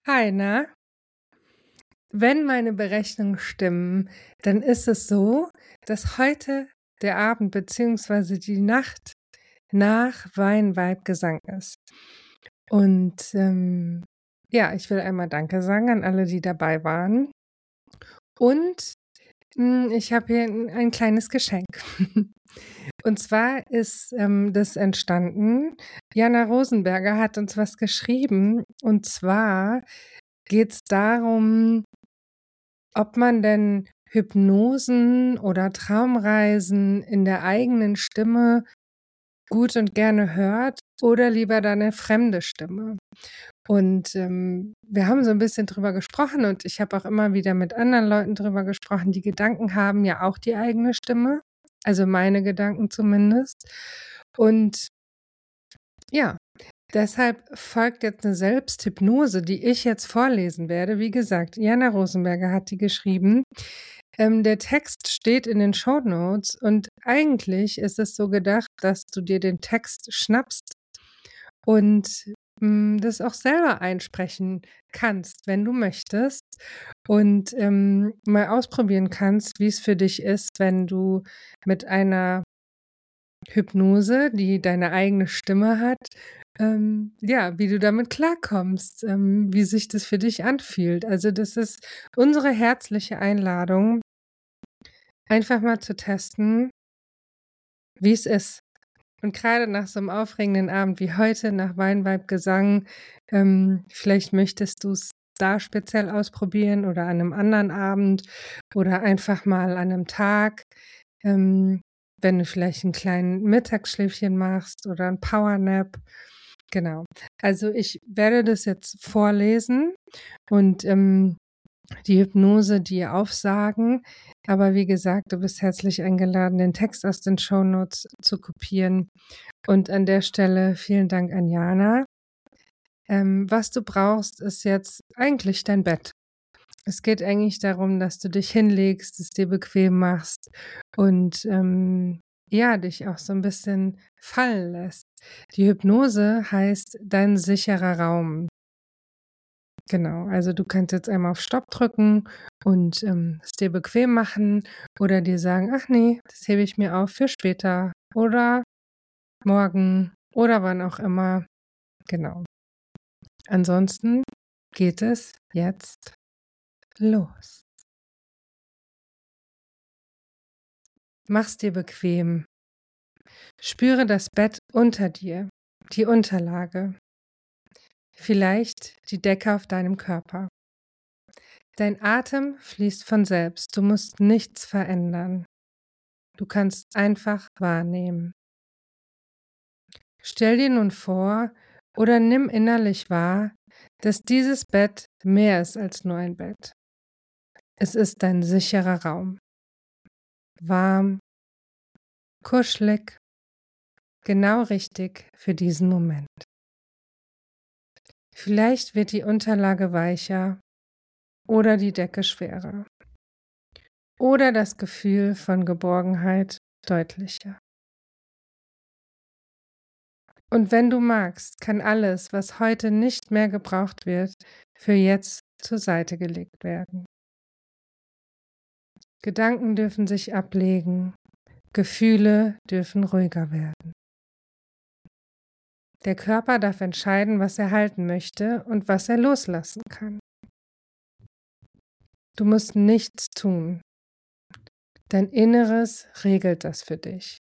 Hi, na? Wenn meine Berechnungen stimmen, dann ist es so, dass heute der Abend beziehungsweise die Nacht nach Weinweib-Gesang ist. Und ja, ich will einmal Danke sagen an alle, die dabei waren. Und ich habe hier ein kleines Geschenk. Und zwar ist das entstanden. Jana Rosenberger hat uns was geschrieben. Und zwar geht es darum, ob man denn Hypnosen oder Traumreisen in der eigenen Stimme gut und gerne hört oder lieber da 'ne fremde Stimme. Und wir haben so ein bisschen drüber gesprochen und ich habe auch immer wieder mit anderen Leuten drüber gesprochen. Die Gedanken haben ja auch die eigene Stimme, also meine Gedanken zumindest. Und ja, deshalb folgt jetzt eine Selbsthypnose, die ich jetzt vorlesen werde. Wie gesagt, Jana Rosenberger hat die geschrieben. Der Text steht in den Shownotes und eigentlich ist es so gedacht, dass du dir den Text schnappst und das auch selber einsprechen kannst, wenn du möchtest und mal ausprobieren kannst, wie es für dich ist, wenn du mit einer Hypnose, die deine eigene Stimme hat, ja, wie du damit klarkommst, wie sich das für dich anfühlt. Also das ist unsere herzliche Einladung, einfach mal zu testen, wie es ist. Und gerade nach so einem aufregenden Abend wie heute, nach Weinweib-Gesang, vielleicht möchtest du es da speziell ausprobieren oder an einem anderen Abend oder einfach mal an einem Tag, wenn du vielleicht einen kleinen Mittagsschläfchen machst oder ein Powernap. Genau. Also, ich werde das jetzt vorlesen und, die Hypnose dir aufsagen. Aber wie gesagt, du bist herzlich eingeladen, den Text aus den Shownotes zu kopieren. Und an der Stelle vielen Dank an Jana. Was du brauchst, ist jetzt eigentlich dein Bett. Es geht eigentlich darum, dass du dich hinlegst, es dir bequem machst und ja, dich auch so ein bisschen fallen lässt. Die Hypnose heißt dein sicherer Raum. Genau, also du kannst jetzt einmal auf Stopp drücken und es dir bequem machen oder dir sagen, ach nee, das hebe ich mir auf für später oder morgen oder wann auch immer. Genau. Ansonsten geht es jetzt los. Mach's dir bequem. Spüre das Bett unter dir, die Unterlage, vielleicht die Decke auf deinem Körper. Dein Atem fließt von selbst, du musst nichts verändern. Du kannst einfach wahrnehmen. Stell dir nun vor oder nimm innerlich wahr, dass dieses Bett mehr ist als nur ein Bett. Es ist dein sicherer Raum. Warm, kuschelig, genau richtig für diesen Moment. Vielleicht wird die Unterlage weicher oder die Decke schwerer oder das Gefühl von Geborgenheit deutlicher. Und wenn du magst, kann alles, was heute nicht mehr gebraucht wird, für jetzt zur Seite gelegt werden. Gedanken dürfen sich ablegen, Gefühle dürfen ruhiger werden. Der Körper darf entscheiden, was er halten möchte und was er loslassen kann. Du musst nichts tun. Dein Inneres regelt das für dich.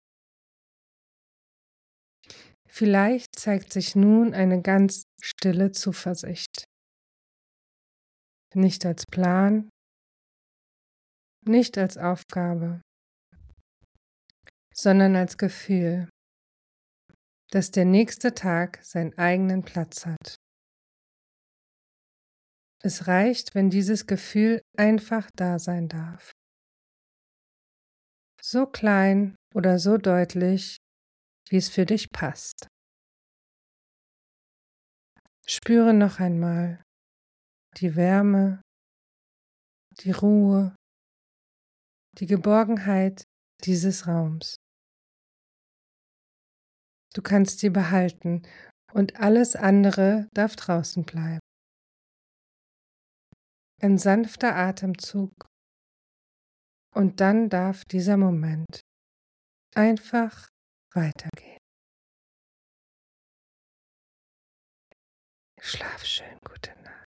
Vielleicht zeigt sich nun eine ganz stille Zuversicht. Nicht als Plan, nicht als Aufgabe, sondern als Gefühl, dass der nächste Tag seinen eigenen Platz hat. Es reicht, wenn dieses Gefühl einfach da sein darf. So klein oder so deutlich, wie es für dich passt. Spüre noch einmal die Wärme, die Ruhe, die Geborgenheit dieses Raums. Du kannst sie behalten und alles andere darf draußen bleiben. ein sanfter Atemzug und dann darf dieser Moment einfach weitergehen. Schlaf schön, gute Nacht.